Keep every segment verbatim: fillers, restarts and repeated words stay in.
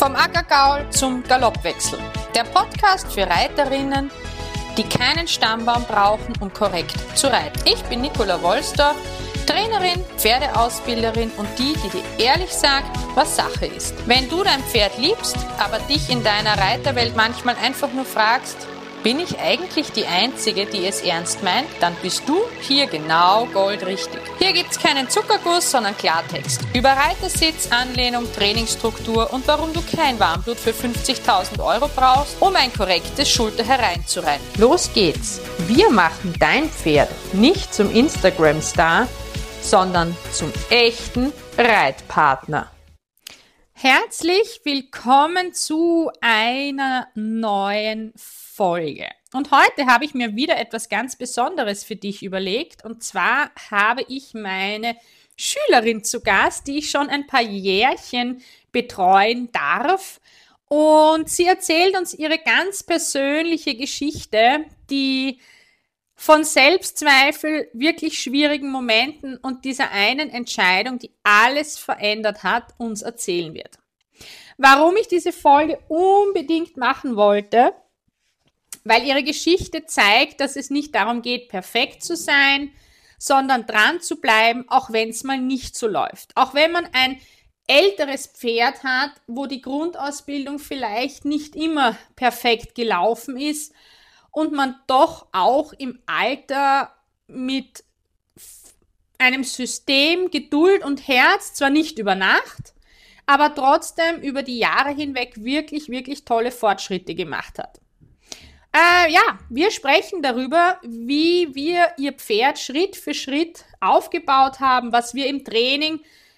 Vom Ackergaul zum Galoppwechsel. Der Podcast für Reiterinnen, die keinen Stammbaum brauchen, um korrekt zu reiten. Ich bin Nicola Wolsdorf, Trainerin, Pferdeausbilderin und die, die dir ehrlich sagt, was Sache ist. Wenn du dein Pferd liebst, aber dich in deiner Reiterwelt manchmal einfach nur fragst, bin ich eigentlich die Einzige, die es ernst meint, dann bist du hier genau goldrichtig. Hier gibt's keinen Zuckerguss, sondern Klartext. Über Reitersitz, Anlehnung, Trainingsstruktur und warum du kein Warmblut für fünfzigtausend Euro brauchst, um ein korrektes Schulter hereinzureiten. Los geht's! Wir machen dein Pferd nicht zum Instagram-Star, sondern zum echten Reitpartner. Herzlich willkommen zu einer neuen Folge. Und heute habe ich mir wieder etwas ganz Besonderes für dich überlegt. Und zwar habe ich meine Schülerin zu Gast, die ich schon ein paar Jährchen betreuen darf. Und sie erzählt uns ihre ganz persönliche Geschichte, die von Selbstzweifel, wirklich schwierigen Momenten und dieser einen Entscheidung, die alles verändert hat, uns erzählen wird. Warum ich diese Folge unbedingt machen wollte? Weil ihre Geschichte zeigt, dass es nicht darum geht, perfekt zu sein, sondern dran zu bleiben, auch wenn es mal nicht so läuft. Auch wenn man ein älteres Pferd hat, wo die Grundausbildung vielleicht nicht immer perfekt gelaufen ist, und man doch auch im Alter mit einem System, Geduld und Herz, zwar nicht über Nacht, aber trotzdem über die Jahre hinweg wirklich, wirklich tolle Fortschritte gemacht hat. Äh, ja, wir sprechen darüber, wie wir ihr Pferd Schritt für Schritt aufgebaut haben, was wir im Training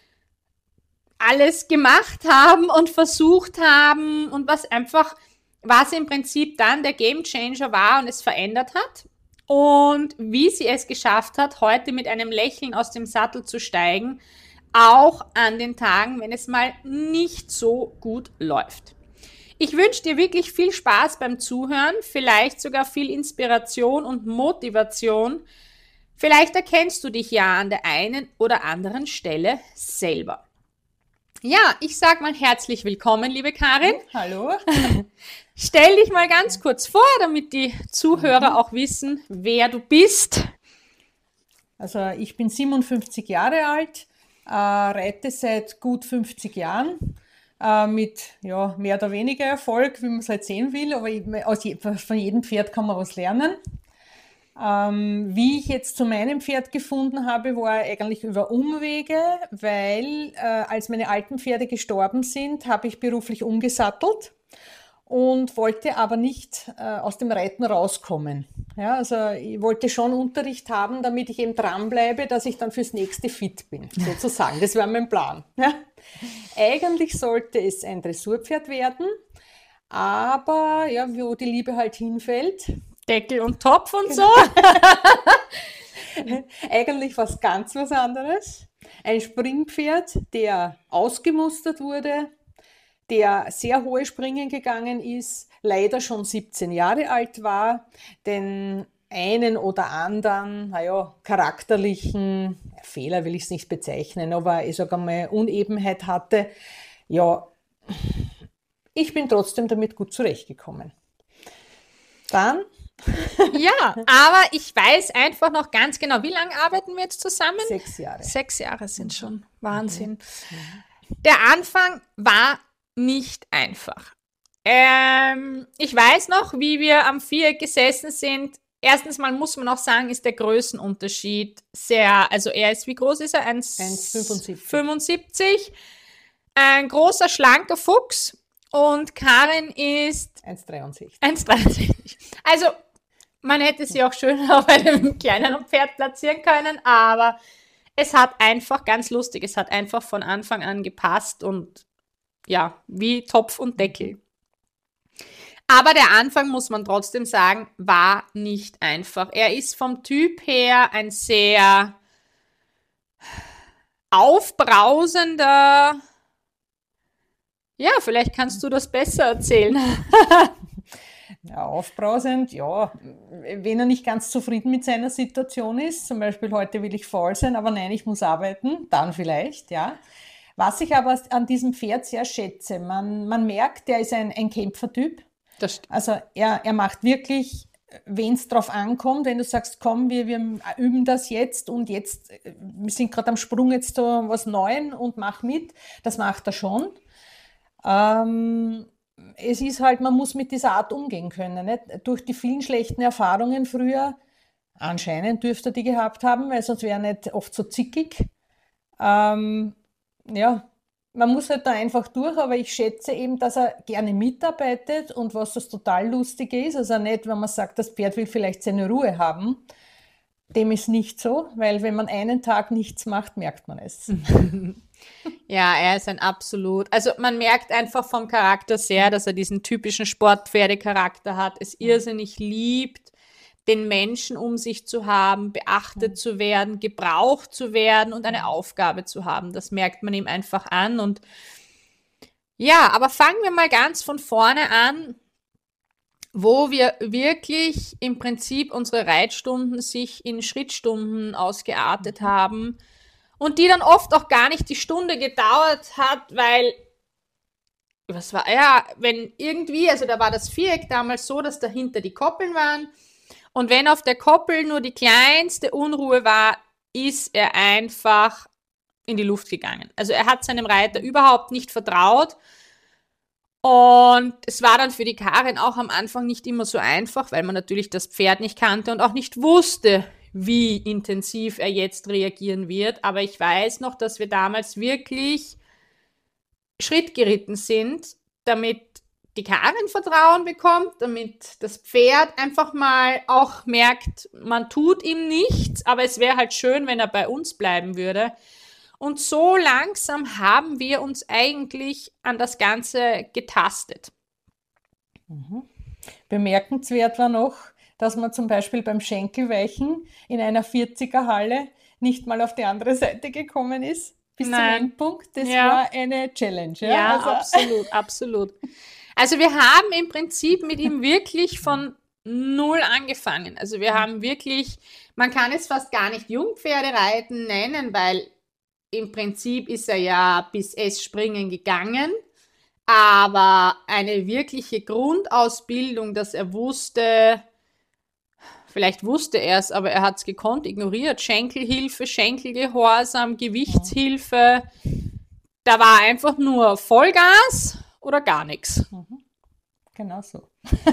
alles gemacht haben und versucht haben und was einfach was im Prinzip dann der Gamechanger war und es verändert hat und wie sie es geschafft hat, heute mit einem Lächeln aus dem Sattel zu steigen, auch an den Tagen, wenn es mal nicht so gut läuft. Ich wünsche dir wirklich viel Spaß beim Zuhören, vielleicht sogar viel Inspiration und Motivation. Vielleicht erkennst du dich ja an der einen oder anderen Stelle selber. Ja, ich sage mal herzlich willkommen, liebe Karin. Hallo. Stell dich mal ganz kurz vor, damit die Zuhörer mhm. auch wissen, wer du bist. Also ich bin siebenundfünfzig Jahre alt, äh, reite seit gut fünfzig Jahren äh, mit ja, mehr oder weniger Erfolg, wie man es halt sehen will, aber aus je, von jedem Pferd kann man was lernen. Ähm, wie ich jetzt zu meinem Pferd gefunden habe, war eigentlich über Umwege, weil äh, als meine alten Pferde gestorben sind, habe ich beruflich umgesattelt und wollte aber nicht äh, aus dem Reiten rauskommen. Ja, also ich wollte schon Unterricht haben, damit ich eben dranbleibe, dass ich dann fürs nächste fit bin, sozusagen. Das war mein Plan. Ja. Eigentlich sollte es ein Dressurpferd werden, aber ja, wo die Liebe halt hinfällt, Deckel und Topf und genau. so. Eigentlich was ganz was anderes. Ein Springpferd, der ausgemustert wurde, der sehr hohe Springen gegangen ist, leider schon siebzehn Jahre alt war, den einen oder anderen, naja, charakterlichen Fehler will ich es nicht bezeichnen, aber ich sage einmal Unebenheit hatte. Ja, ich bin trotzdem damit gut zurechtgekommen. Dann ja, aber ich weiß einfach noch ganz genau, wie lange arbeiten wir jetzt zusammen? Sechs Jahre. Sechs Jahre sind schon Wahnsinn. Mhm. Der Anfang war nicht einfach. Ähm, ich weiß noch, wie wir am Viereck gesessen sind. Erstens mal muss man auch sagen, ist der Größenunterschied sehr, also er ist, wie groß ist er? eins Komma fünfundsiebzig. Ein großer, schlanker Fuchs. Und Karin ist eins Komma dreiundsechzig. eins Komma dreiundsechzig. Also, man hätte sie auch schön auf einem kleineren Pferd platzieren können, aber es hat einfach, ganz lustig, es hat einfach von Anfang an gepasst und ja, wie Topf und Deckel. Aber der Anfang, muss man trotzdem sagen, war nicht einfach. Er ist vom Typ her ein sehr aufbrausender, ja, vielleicht kannst du das besser erzählen. Ja, aufbrausend, ja, wenn er nicht ganz zufrieden mit seiner Situation ist, zum Beispiel heute will ich faul sein, aber nein, ich muss arbeiten, dann vielleicht, ja. Was ich aber an diesem Pferd sehr schätze, man, man merkt, der ist ein, ein Kämpfertyp. Das stimmt. Also er, er macht wirklich, wenn es drauf ankommt, wenn du sagst, komm, wir, wir üben das jetzt und jetzt, wir sind gerade am Sprung jetzt so was Neues und mach mit, das macht er schon. Ähm, es ist halt, man muss mit dieser Art umgehen können. Nicht? Durch die vielen schlechten Erfahrungen früher, anscheinend dürfte er die gehabt haben, weil sonst wäre er nicht oft so zickig. Ähm, ja, man muss halt da einfach durch, aber ich schätze eben, dass er gerne mitarbeitet und was das total Lustige ist, also nicht, wenn man sagt, das Pferd will vielleicht seine Ruhe haben, dem ist nicht so, weil wenn man einen Tag nichts macht, merkt man es. Ja, er ist ein absolut, also man merkt einfach vom Charakter sehr, dass er diesen typischen Sportpferdecharakter hat, es irrsinnig liebt, den Menschen um sich zu haben, beachtet zu werden, gebraucht zu werden und eine Aufgabe zu haben. Das merkt man ihm einfach an. Und ja, aber fangen wir mal ganz von vorne an, wo wir wirklich im Prinzip unsere Reitstunden sich in Schrittstunden ausgeartet haben und die dann oft auch gar nicht die Stunde gedauert hat, weil was war, ja, wenn irgendwie, also da war das Viereck damals so, dass dahinter die Koppeln waren. Und wenn auf der Koppel nur die kleinste Unruhe war, ist er einfach in die Luft gegangen. Also er hat seinem Reiter überhaupt nicht vertraut. Und es war dann für die Karin auch am Anfang nicht immer so einfach, weil man natürlich das Pferd nicht kannte und auch nicht wusste, wie intensiv er jetzt reagieren wird. Aber ich weiß noch, dass wir damals wirklich Schritt geritten sind, damit die Karin Vertrauen bekommt, damit das Pferd einfach mal auch merkt, man tut ihm nichts, aber es wäre halt schön, wenn er bei uns bleiben würde. Und so langsam haben wir uns eigentlich an das Ganze getastet. Mhm. Bemerkenswert war noch, dass man zum Beispiel beim Schenkelweichen in einer vierziger Halle nicht mal auf die andere Seite gekommen ist, bis Nein. zum Endpunkt. Das ja. war eine Challenge. Ja, ja also. absolut, absolut. Also wir haben im Prinzip mit ihm wirklich von null angefangen. Also wir haben wirklich, man kann es fast gar nicht Jungpferdereiten nennen, weil im Prinzip ist er ja bis S-Springen gegangen, aber eine wirkliche Grundausbildung, dass er wusste, vielleicht wusste er es, aber er hat es gekonnt, ignoriert, Schenkelhilfe, Schenkelgehorsam, Gewichtshilfe, da war einfach nur Vollgas oder gar nichts. Mhm. Genau so.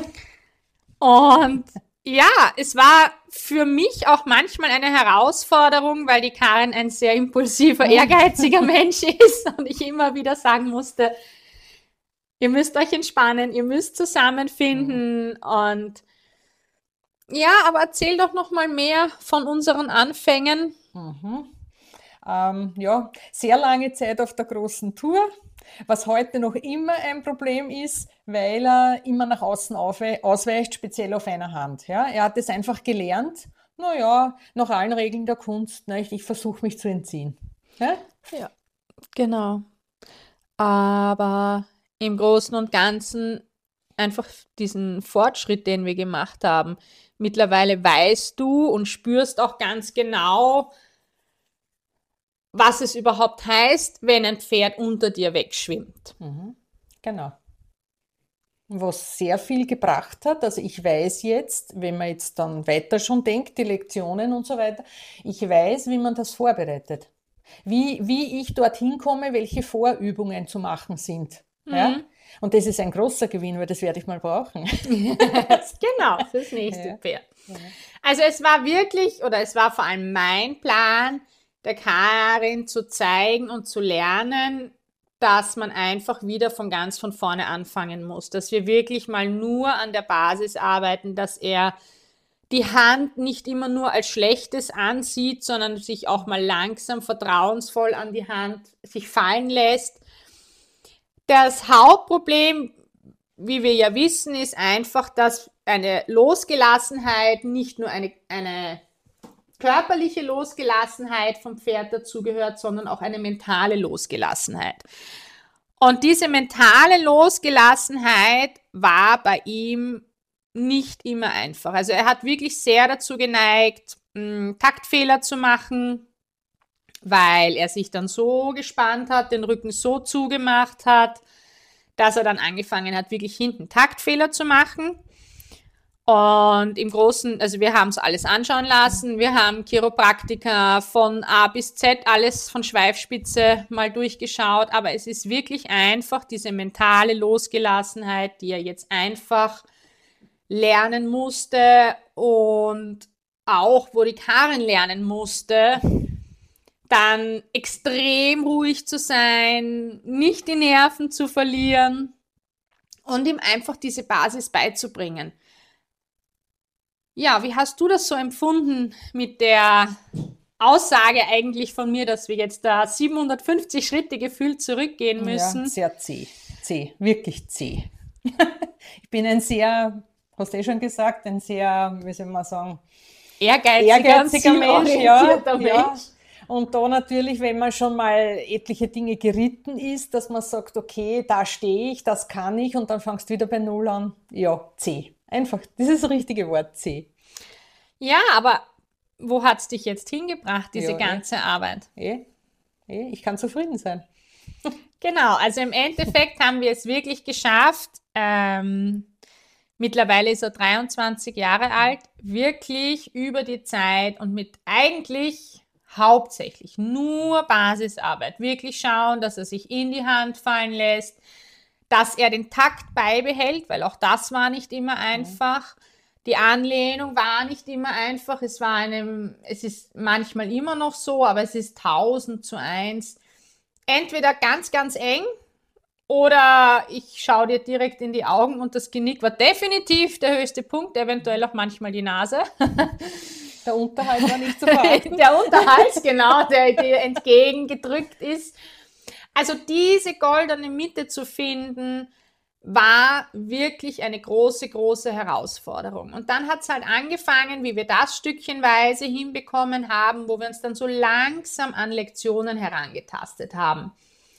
Und ja, es war für mich auch manchmal eine Herausforderung, weil die Karin ein sehr impulsiver, ehrgeiziger Mensch ist und ich immer wieder sagen musste, ihr müsst euch entspannen, ihr müsst zusammenfinden. Mhm. Und ja, aber erzähl doch noch mal mehr von unseren Anfängen. Mhm. Ähm, ja, sehr lange Zeit auf der großen Tour, was heute noch immer ein Problem ist, weil er immer nach außen ausweicht, speziell auf einer Hand. Ja? Er hat es einfach gelernt, naja, nach allen Regeln der Kunst, ne, ich, ich versuche mich zu entziehen. Ja? Ja, genau. Aber im Großen und Ganzen einfach diesen Fortschritt, den wir gemacht haben. Mittlerweile weißt du und spürst auch ganz genau, was es überhaupt heißt, wenn ein Pferd unter dir wegschwimmt. Mhm. Genau. Was sehr viel gebracht hat, also ich weiß jetzt, wenn man jetzt dann weiter schon denkt, die Lektionen und so weiter, ich weiß, wie man das vorbereitet. Wie, wie ich dorthin komme, welche Vorübungen zu machen sind. Mhm. Ja? Und das ist ein großer Gewinn, weil das werde ich mal brauchen. Genau, fürs nächste ja. Pferd. Ja. Also es war wirklich, oder es war vor allem mein Plan, der Karin zu zeigen und zu lernen, dass man einfach wieder von ganz von vorne anfangen muss, dass wir wirklich mal nur an der Basis arbeiten, dass er die Hand nicht immer nur als Schlechtes ansieht, sondern sich auch mal langsam vertrauensvoll an die Hand sich fallen lässt. Das Hauptproblem, wie wir ja wissen, ist einfach, dass eine Losgelassenheit, nicht nur eine, eine körperliche Losgelassenheit vom Pferd dazugehört, sondern auch eine mentale Losgelassenheit. Und diese mentale Losgelassenheit war bei ihm nicht immer einfach. Also er hat wirklich sehr dazu geneigt, mh, Taktfehler zu machen, weil er sich dann so gespannt hat, den Rücken so zugemacht hat, dass er dann angefangen hat, wirklich hinten Taktfehler zu machen. Und im Großen, also wir haben es alles anschauen lassen, wir haben Chiropraktiker von A bis Z, alles von Schweifspitze mal durchgeschaut, aber es ist wirklich einfach diese mentale Losgelassenheit, die er jetzt einfach lernen musste und auch, wo die Karin lernen musste, dann extrem ruhig zu sein, nicht die Nerven zu verlieren und ihm einfach diese Basis beizubringen. Ja, wie hast du das so empfunden mit der Aussage eigentlich von mir, dass wir jetzt da siebenhundertfünfzig Schritte gefühlt zurückgehen müssen? Ja, sehr zäh, zäh, wirklich zäh. Ich bin ein sehr, hast du eh schon gesagt, ein sehr, wie soll man sagen, ehrgeiziger, ehrgeiziger Mensch, ja, Mensch. ja. Und da natürlich, wenn man schon mal etliche Dinge geritten ist, dass man sagt, okay, da stehe ich, das kann ich und dann fangst du wieder bei Null an. Ja, zäh. Einfach, das ist das richtige Wort, zäh. Ja, aber wo hat es dich jetzt hingebracht, diese ja, ganze eh. Arbeit? Eh, eh, ich kann zufrieden sein. Genau, also im Endeffekt haben wir es wirklich geschafft. Ähm, mittlerweile ist er dreiundzwanzig Jahre alt, wirklich über die Zeit und mit eigentlich hauptsächlich nur Basisarbeit. Wirklich schauen, dass er sich in die Hand fallen lässt, dass er den Takt beibehält, weil auch das war nicht immer einfach. Die Anlehnung war nicht immer einfach. Es war einem, es ist manchmal immer noch so, aber es ist tausend zu eins. Entweder ganz, ganz eng oder ich schaue dir direkt in die Augen und das Genick war definitiv der höchste Punkt, eventuell auch manchmal die Nase. Der Unterhalt war nicht zu verachten. Der Unterhalt, genau, der dir entgegengedrückt ist. Also diese goldene Mitte zu finden, war wirklich eine große, große Herausforderung. Und dann hat es halt angefangen, wie wir das stückchenweise hinbekommen haben, wo wir uns dann so langsam an Lektionen herangetastet haben.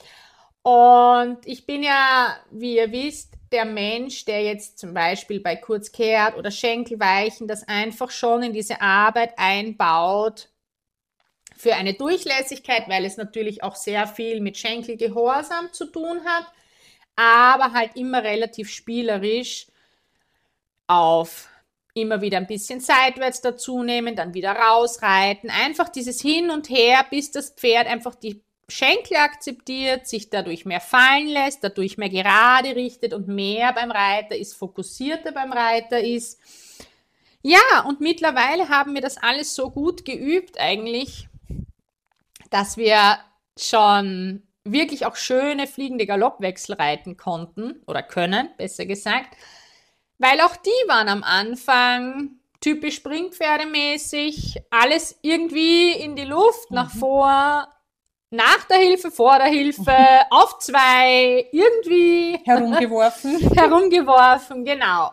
Und ich bin ja, wie ihr wisst, der Mensch, der jetzt zum Beispiel bei Kurzkehrt oder Schenkelweichen das einfach schon in diese Arbeit einbaut für eine Durchlässigkeit, weil es natürlich auch sehr viel mit Schenkelgehorsam zu tun hat, aber halt immer relativ spielerisch auf immer wieder ein bisschen seitwärts dazu nehmen, dann wieder rausreiten, einfach dieses Hin und Her, bis das Pferd einfach die Schenkel akzeptiert, sich dadurch mehr fallen lässt, dadurch mehr gerade richtet und mehr beim Reiter ist, fokussierter beim Reiter ist. Ja, und mittlerweile haben wir das alles so gut geübt eigentlich, dass wir schon wirklich auch schöne fliegende Galoppwechsel reiten konnten oder können, besser gesagt, weil auch die waren am Anfang typisch Springpferdemäßig, alles irgendwie in die Luft, mhm. nach vor, nach der Hilfe, vor der Hilfe, auf zwei, irgendwie herumgeworfen. herumgeworfen, genau.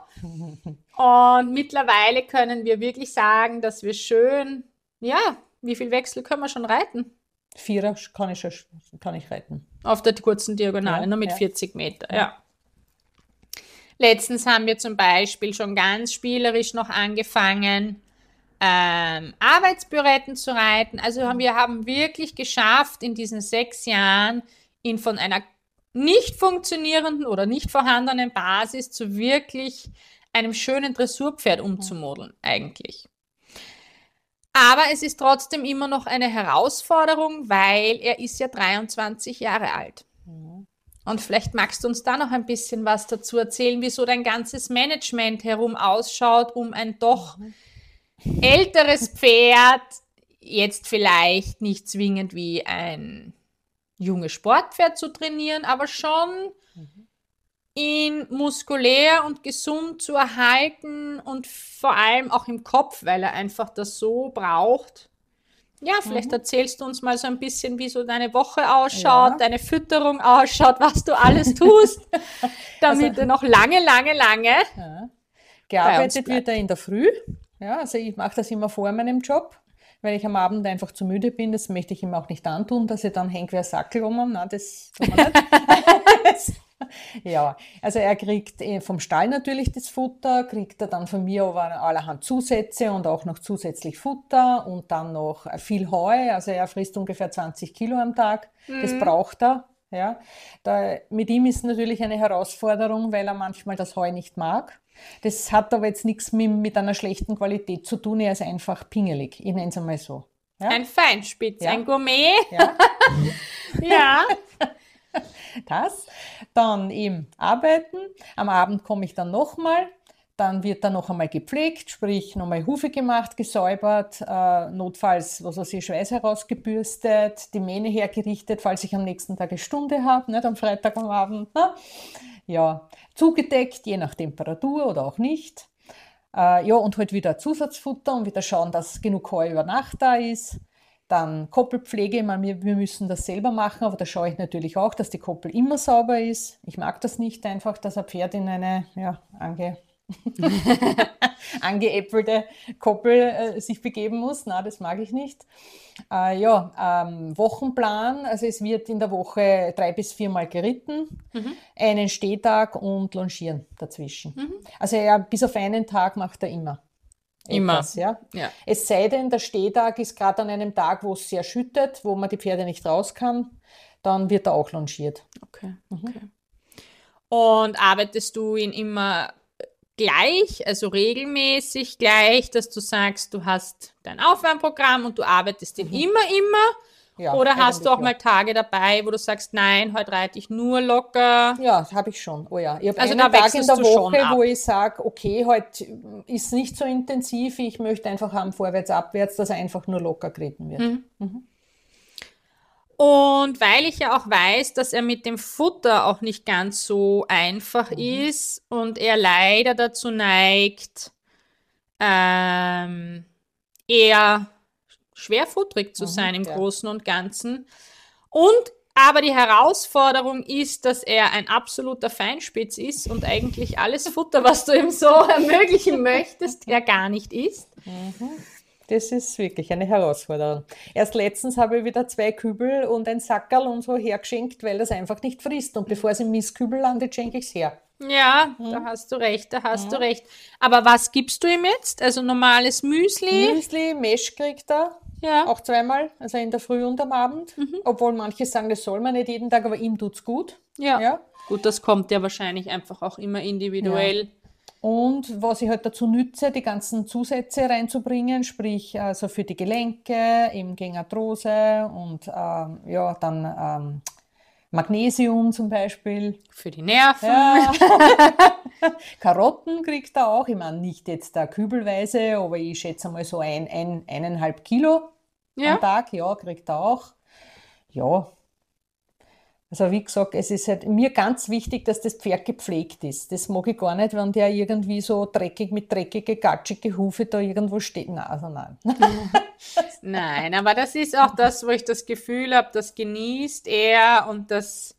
Und mittlerweile können wir wirklich sagen, dass wir schön, ja, wie viel Wechsel können wir schon reiten? Vierer kann ich, kann ich reiten. Auf der kurzen Diagonale, ja, nur mit ja. vierzig Meter, ja. ja. Letztens haben wir zum Beispiel schon ganz spielerisch noch angefangen, ähm, Arbeitsbüretten zu reiten. Also haben wir haben wirklich geschafft, in diesen sechs Jahren ihn von einer nicht funktionierenden oder nicht vorhandenen Basis zu wirklich einem schönen Dressurpferd umzumodeln, eigentlich. Aber es ist trotzdem immer noch eine Herausforderung, weil er ist ja dreiundzwanzig Jahre alt. Mhm. Und vielleicht magst du uns da noch ein bisschen was dazu erzählen, wie so dein ganzes Management herum ausschaut, um ein doch mhm. älteres Pferd, jetzt vielleicht nicht zwingend wie ein junges Sportpferd zu trainieren, aber schon mhm. ihn muskulär und gesund zu erhalten und vor allem auch im Kopf, weil er einfach das so braucht. Ja, vielleicht mhm. erzählst du uns mal so ein bisschen, wie so deine Woche ausschaut, ja. deine Fütterung ausschaut, was du alles tust, damit also, er noch lange, lange, lange ja. gearbeitet wird er in der Früh. Ja, also ich mache das immer vor meinem Job, weil ich am Abend einfach zu müde bin. Das möchte ich ihm auch nicht antun, dass ich dann hängt wie ein Sackel um. Nein, das tun wir nicht. Ja, also er kriegt eh vom Stall natürlich das Futter, kriegt er dann von mir aber allerhand Zusätze und auch noch zusätzlich Futter und dann noch viel Heu. Also er frisst ungefähr zwanzig Kilo am Tag. Das braucht er. Ja. Da, mit ihm ist natürlich eine Herausforderung, weil er manchmal das Heu nicht mag. Das hat aber jetzt nichts mit, mit einer schlechten Qualität zu tun. Er ist einfach pingelig. Ich nenne es einmal so. Ja? Ein Feinspitz, Ja. ein Gourmet. Ja. Ja. Das, dann eben arbeiten. Am Abend komme ich dann nochmal. Dann wird dann noch einmal gepflegt, sprich nochmal Hufe gemacht, gesäubert, äh, notfalls, was weiß ich, Schweiß herausgebürstet, die Mähne hergerichtet, falls ich am nächsten Tag eine Stunde habe, nicht am Freitag am Abend. Ne? Ja, zugedeckt, je nach Temperatur oder auch nicht. Äh, ja, und halt wieder Zusatzfutter und wieder schauen, dass genug Heu über Nacht da ist. Dann Koppelpflege, ich meine, wir, wir müssen das selber machen, aber da schaue ich natürlich auch, dass die Koppel immer sauber ist. Ich mag das nicht einfach, dass ein Pferd in eine ja, ange, angeäppelte Koppel äh, sich begeben muss. Nein, das mag ich nicht. Äh, ja, ähm, Wochenplan, also es wird in der Woche drei bis viermal geritten, mhm. einen Stehtag und Longieren dazwischen. Mhm. Also ja, bis auf einen Tag macht er immer. Etwas, Immer. Ja. Ja. Es sei denn, der Stehtag ist gerade an einem Tag, wo es sehr schüttet, wo man die Pferde nicht raus kann, dann wird er auch longiert. Okay, okay. Und arbeitest du ihn immer gleich, also regelmäßig gleich, dass du sagst, du hast dein Aufwärmprogramm und du arbeitest ihn mhm. immer, immer? Ja, oder hast du auch ja. mal Tage dabei, wo du sagst, nein, heute reite ich nur locker? Ja, habe ich schon. Oh ja. Ich habe also einen Tag in der Woche, wo ich sage, okay, heute ist nicht so intensiv, ich möchte einfach haben vorwärts, abwärts, dass er einfach nur locker geritten wird. Mhm. Mhm. Und weil ich ja auch weiß, dass er mit dem Futter auch nicht ganz so einfach mhm. ist und er leider dazu neigt, ähm, eher schwerfutterig zu sein mhm, im ja. Großen und Ganzen. Und aber die Herausforderung ist, dass er ein absoluter Feinspitz ist und eigentlich alles Futter, was du ihm so ermöglichen möchtest, er gar nicht isst. Mhm. Das ist wirklich eine Herausforderung. Erst letztens habe ich wieder zwei Kübel und ein Sackerl und so hergeschenkt, weil das einfach nicht frisst. Und bevor es im Mistkübel landet, schenke ich es her. Ja, mhm. da hast du recht, da hast mhm. du recht. Aber was gibst du ihm jetzt? Also normales Müsli? Müsli, Mesh kriegt er. Ja. Auch zweimal, also in der Früh und am Abend. Mhm. Obwohl manche sagen, das soll man nicht jeden Tag, aber ihm tut's gut. Ja. ja. Gut, das kommt ja wahrscheinlich einfach auch immer individuell. Ja. Und was ich halt dazu nütze, die ganzen Zusätze reinzubringen, sprich also für die Gelenke, eben gegen Arthrose und ähm, ja, dann ähm, Magnesium zum Beispiel. Für die Nerven. Ja. Karotten kriegt er auch. Ich meine, nicht jetzt da kübelweise, aber ich schätze mal so ein, ein, eineinhalb Kilo ja. am Tag. Ja, kriegt er auch. Ja. Also wie gesagt, es ist halt mir ganz wichtig, dass das Pferd gepflegt ist. Das mag ich gar nicht, wenn der irgendwie so dreckig mit dreckige, gatschige Hufe da irgendwo steht. Nein, also nein. Nein, aber das ist auch das, wo ich das Gefühl habe, das genießt er und das,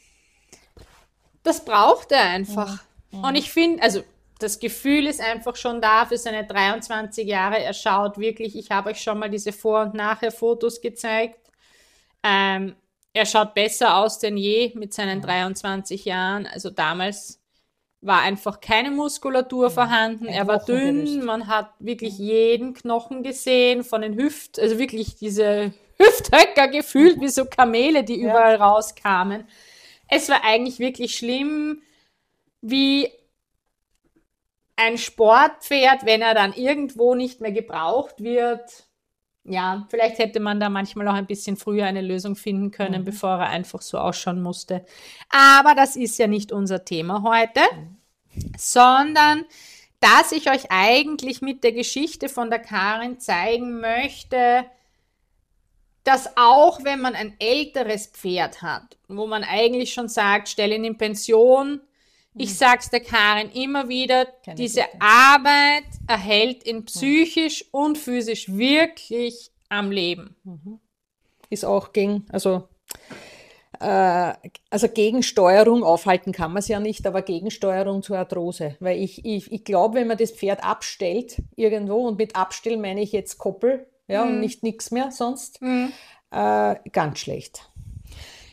das braucht er einfach. Mhm. Und ich finde, also das Gefühl ist einfach schon da für seine dreiundzwanzig Jahre. Er schaut wirklich, ich habe euch schon mal diese Vor- und Nachher-Fotos gezeigt. Ähm, er schaut besser aus denn je mit seinen dreiundzwanzig Jahren. Also damals war einfach keine Muskulatur ja, vorhanden. Er war dünn, man hat wirklich jeden Knochen gesehen von den Hüft, also wirklich diese Hüfthöcker gefühlt wie so Kamele, die ja. überall rauskamen. Es war eigentlich wirklich schlimm, wie ein Sportpferd, wenn er dann irgendwo nicht mehr gebraucht wird. Ja, vielleicht hätte man da manchmal auch ein bisschen früher eine Lösung finden können, mhm. bevor er einfach so ausschauen musste. Aber das ist ja nicht unser Thema heute, mhm. sondern dass ich euch eigentlich mit der Geschichte von der Karin zeigen möchte, dass auch wenn man ein älteres Pferd hat, wo man eigentlich schon sagt, stell ihn in Pension, ich sag's der Karin immer wieder, Keine diese Bitte. Arbeit erhält ihn psychisch mhm. und physisch wirklich am Leben. Mhm. Ist auch gegen, also, äh, also Gegensteuerung, aufhalten kann man es ja nicht, aber Gegensteuerung zur Arthrose. Weil ich, ich, ich glaube, wenn man das Pferd abstellt irgendwo, und mit abstellen meine ich jetzt Koppel, ja, mhm. und nicht nichts mehr sonst, mhm. äh, ganz schlecht.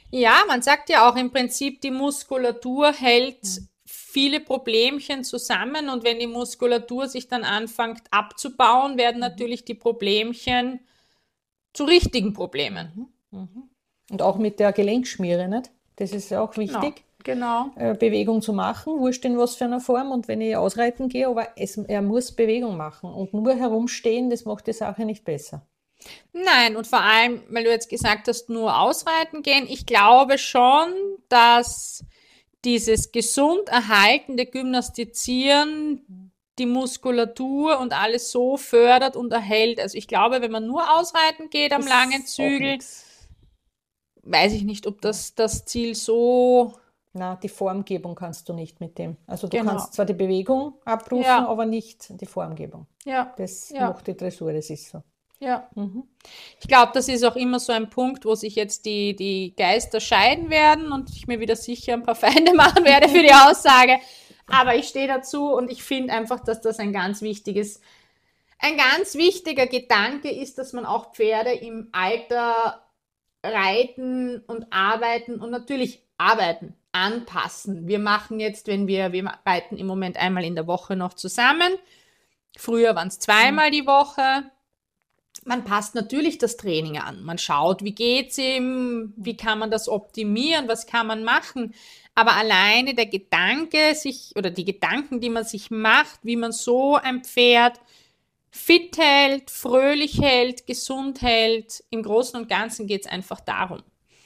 Ja, man sagt ja auch im Prinzip, die Muskulatur hält Mhm. viele Problemchen zusammen und wenn die Muskulatur sich dann anfängt abzubauen, werden Mhm. natürlich die Problemchen zu richtigen Problemen. Mhm. Mhm. Und auch mit der Gelenkschmiere, nicht? Das ist ja auch Genau, wichtig, genau. äh, Bewegung zu machen, wurscht in was für einer Form. Und wenn ich ausreiten gehe, aber es, er muss Bewegung machen. Und nur herumstehen, das macht die Sache nicht besser. Nein, und vor allem, weil du jetzt gesagt hast, nur ausreiten gehen, ich glaube schon, dass dieses gesund erhaltende Gymnastizieren die Muskulatur und alles so fördert und erhält. Also ich glaube, wenn man nur ausreiten geht am langen Ist auch Zügel, nichts. weiß ich nicht, ob das das Ziel so Na, die Formgebung kannst du nicht mit dem. Also du genau. kannst zwar die Bewegung abrufen, Ja, aber nicht die Formgebung. ja, Das ja, macht die Dressur, das ist so. ja. Mhm. Ich glaube, das ist auch immer so ein Punkt, wo sich jetzt die, die Geister scheiden werden und ich mir wieder sicher ein paar Feinde machen werde für die Aussage. Aber ich stehe dazu und ich finde einfach, dass das ein ganz wichtiges, ein ganz wichtiger Gedanke ist, dass man auch Pferde im Alter reiten und arbeiten und natürlich arbeiten, anpassen. Wir machen jetzt, wenn wir, wir reiten im Moment einmal in der Woche noch zusammen. Früher waren es Mhm. zweimal die Woche. Man passt natürlich das Training an. Man schaut, wie geht's ihm, wie kann man das optimieren, was kann man machen. Aber alleine der Gedanke sich oder die Gedanken, die man sich macht, wie man so ein Pferd fit hält, fröhlich hält, gesund hält, im Großen und Ganzen geht's einfach darum.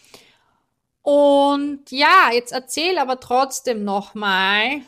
Und ja, jetzt erzähl aber trotzdem nochmal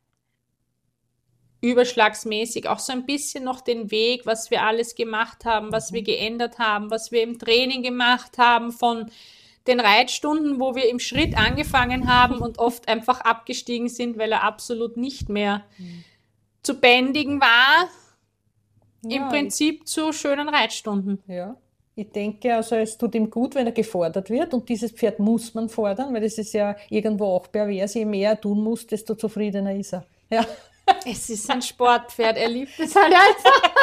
überschlagsmäßig auch so ein bisschen noch den Weg, was wir alles gemacht haben, was wir Mhm. geändert haben, was wir im Training gemacht haben, von den Reitstunden, wo wir im Schritt angefangen haben und oft einfach abgestiegen sind, weil er absolut nicht mehr Mhm. zu bändigen war, im Ja, ich, Prinzip zu schönen Reitstunden. ja. Ich denke, also es tut ihm gut, wenn er gefordert wird und dieses Pferd muss man fordern, weil das ist ja irgendwo auch pervers. Je mehr er tun muss, desto zufriedener ist er. Ja. Es ist ein Sportpferd, er liebt es halt einfach.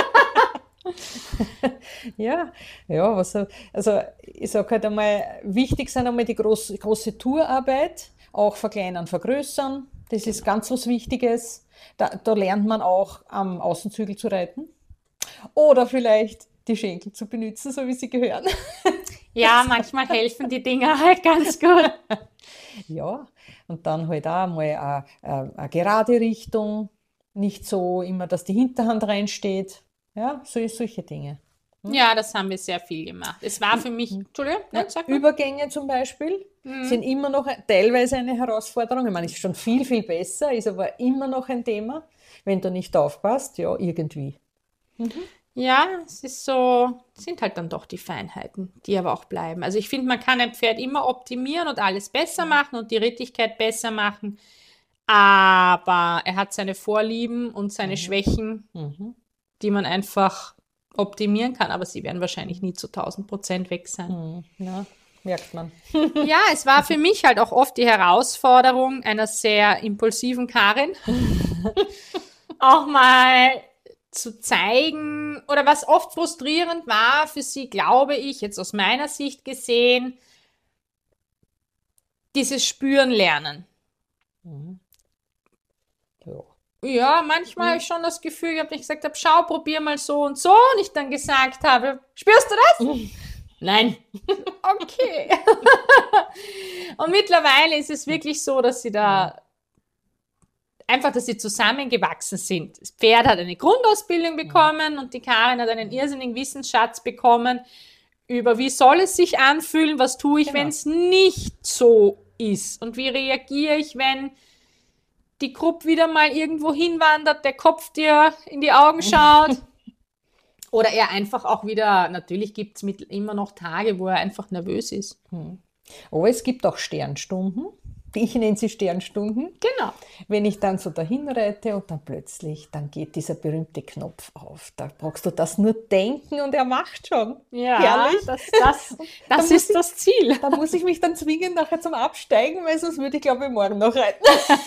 Ja, ja, was, so- also ich sage halt einmal, wichtig sind einmal die große, große Tourarbeit, auch verkleinern, vergrößern. Das ist Genau. ganz was Wichtiges. Da, da lernt man auch am Außenzügel zu reiten. Oder vielleicht die Schenkel zu benutzen, so wie sie gehören. Ja, manchmal helfen die Dinger halt ganz gut. Ja, und dann halt auch mal eine, eine gerade Richtung, nicht so immer, dass die Hinterhand reinsteht. Ja, so, solche Dinge. Hm? Ja, das haben wir sehr viel gemacht. Es war für mich, Entschuldigung, Ja, nein, sag mal. Übergänge zum Beispiel sind Mhm. immer noch teilweise eine Herausforderung. Ich meine, ist schon viel, viel besser, ist aber immer noch ein Thema. Wenn du nicht aufpasst, ja, irgendwie. Mhm. Ja, es ist so, sind halt dann doch die Feinheiten, die aber auch bleiben. Also ich finde, man kann ein Pferd immer optimieren und alles besser machen und die Rittigkeit besser machen, aber er hat seine Vorlieben und seine Mhm. Schwächen, Mhm. die man einfach optimieren kann, aber sie werden wahrscheinlich nie zu tausend Prozent weg sein. Mhm. Ja, merkt man. Ja, es war für mich halt auch oft die Herausforderung einer sehr impulsiven Karin, auch mal zu zeigen oder was oft frustrierend war für sie, glaube ich, jetzt aus meiner Sicht gesehen, dieses Spüren lernen. Mhm. Ja. Ja, manchmal habe Mhm. ich schon das Gefühl gehabt, dass ich gesagt habe, schau, probier mal so und so und ich dann gesagt habe, spürst du das? Nein. Okay. Und mittlerweile ist es wirklich so, dass sie Mhm. da einfach, dass sie zusammengewachsen sind. Das Pferd hat eine Grundausbildung Mhm. bekommen und die Karin hat einen irrsinnigen Wissensschatz bekommen über, wie soll es sich anfühlen, was tue ich, wenn Genau. es nicht so ist und wie reagiere ich, wenn die Gruppe wieder mal irgendwo hinwandert, der Kopf dir in die Augen schaut oder er einfach auch wieder, natürlich gibt es immer noch Tage, wo er einfach nervös ist. Mhm. Aber es gibt auch Sternstunden. Ich nenne sie Sternstunden. Genau. Wenn ich dann so dahin reite und dann plötzlich, dann geht dieser berühmte Knopf auf. Da brauchst du das nur denken und er macht schon. Ja, Herrlich. das, das, Da das muss ist ich, das Ziel. da muss ich mich dann zwingen nachher zum Absteigen, weil sonst würde ich, glaube ich, morgen noch reiten.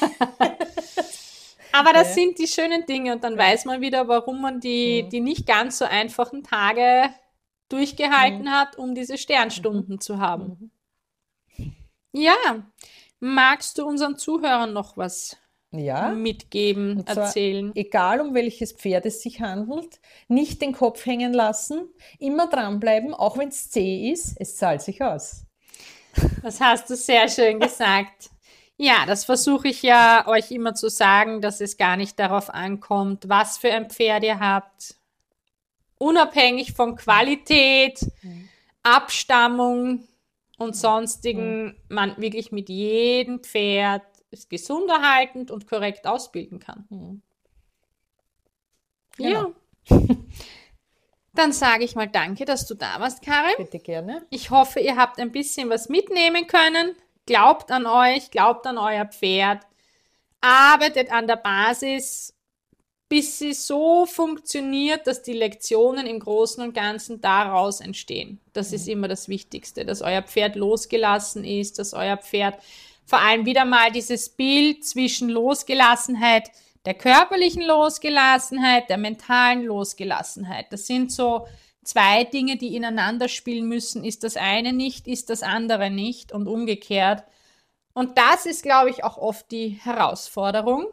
Aber das Ja. sind die schönen Dinge und dann Ja. weiß man wieder, warum man die, Mhm. die nicht ganz so einfachen Tage Mhm. durchgehalten hat, um diese Mhm. Sternstunden zu haben. Mhm. Ja, magst du unseren Zuhörern noch was Ja, mitgeben, und zwar, erzählen? egal um welches Pferd es sich handelt, nicht den Kopf hängen lassen, immer dranbleiben, auch wenn es zäh ist, es zahlt sich aus. Das hast du sehr schön gesagt. Ja, das versuche ich ja euch immer zu sagen, dass es gar nicht darauf ankommt, was für ein Pferd ihr habt. Unabhängig von Qualität, Abstammung und sonstigen, man wirklich mit jedem Pferd es gesund erhaltend und korrekt ausbilden kann. Genau. Ja. Dann sage ich mal danke, dass du da warst, Karin. Bitte gerne. Ich hoffe, ihr habt ein bisschen was mitnehmen können. Glaubt an euch, glaubt an euer Pferd. Arbeitet an der Basis, bis sie so funktioniert, dass die Lektionen im Großen und Ganzen daraus entstehen. Das ist immer das Wichtigste, dass euer Pferd losgelassen ist, dass euer Pferd vor allem wieder mal dieses Bild zwischen Losgelassenheit, der körperlichen Losgelassenheit, der mentalen Losgelassenheit. Das sind so zwei Dinge, die ineinander spielen müssen. Ist das eine nicht, ist das andere nicht und umgekehrt. Und das ist, glaube ich, auch oft die Herausforderung.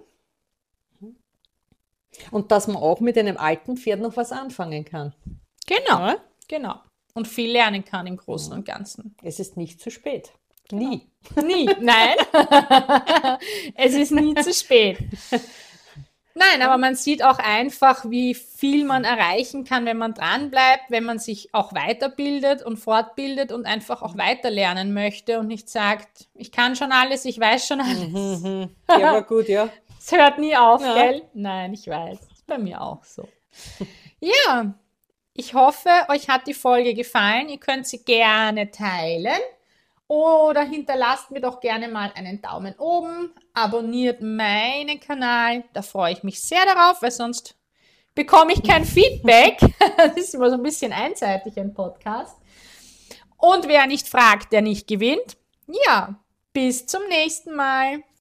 Und dass man auch mit einem alten Pferd noch was anfangen kann. Genau, Ja? genau. Und viel lernen kann im Großen und Ganzen. Es ist nicht zu spät. Nie. Nie, nein. Es ist nie zu spät. Nein, aber man sieht auch einfach, wie viel man erreichen kann, wenn man dranbleibt, wenn man sich auch weiterbildet und fortbildet und einfach auch weiterlernen möchte und nicht sagt, ich kann schon alles, ich weiß schon alles. Ja, aber gut, ja. Es hört nie auf, Ja. gell? Nein, ich weiß. Ist bei mir auch so. Ja, ich hoffe, euch hat die Folge gefallen. Ihr könnt sie gerne teilen oder hinterlasst mir doch gerne mal einen Daumen oben. Abonniert meinen Kanal. Da freue ich mich sehr darauf, weil sonst bekomme ich kein Feedback. Das ist immer so ein bisschen einseitig, ein Podcast. Und wer nicht fragt, der nicht gewinnt. Ja, bis zum nächsten Mal.